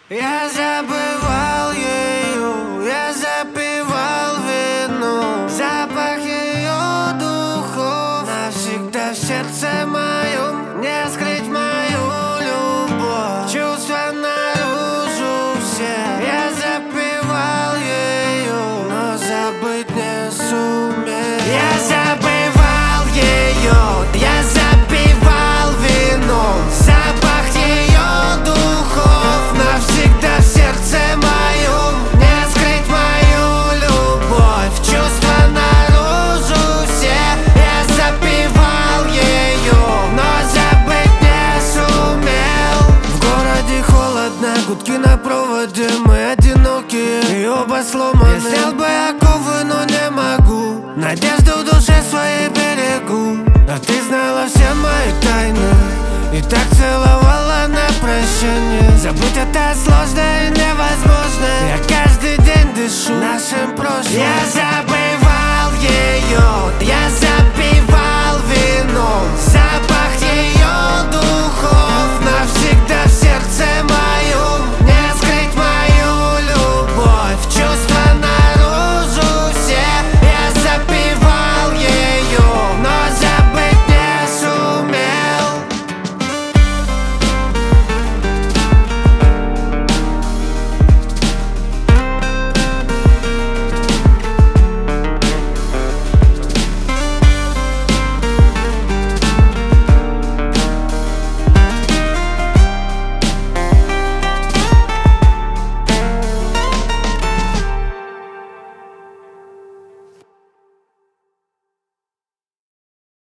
Я забывал ее, я запивал вино. Запах ее духов навсегда в сердце моем. Не скрыть мою любовь, чувства наружу все. Я запивал ее, но забыть не сумел. Я забывал ее, я запивал вино. Запах ее духов навсегда в сердце моем. Не скрыть мою любовь, чувства наружу все. Я запивал ее, но забыть не сумел. В городе холодно, гудки на проводе, мы одинокие и оба сломаны. Я снял бы оковы, но не могу, надежду в душе своей берегу. А ты знала все мои тайны и так целовала на прощание. Забыть это сложно и невозможно. Я каждый день дышу нашим прошлым. Я забыл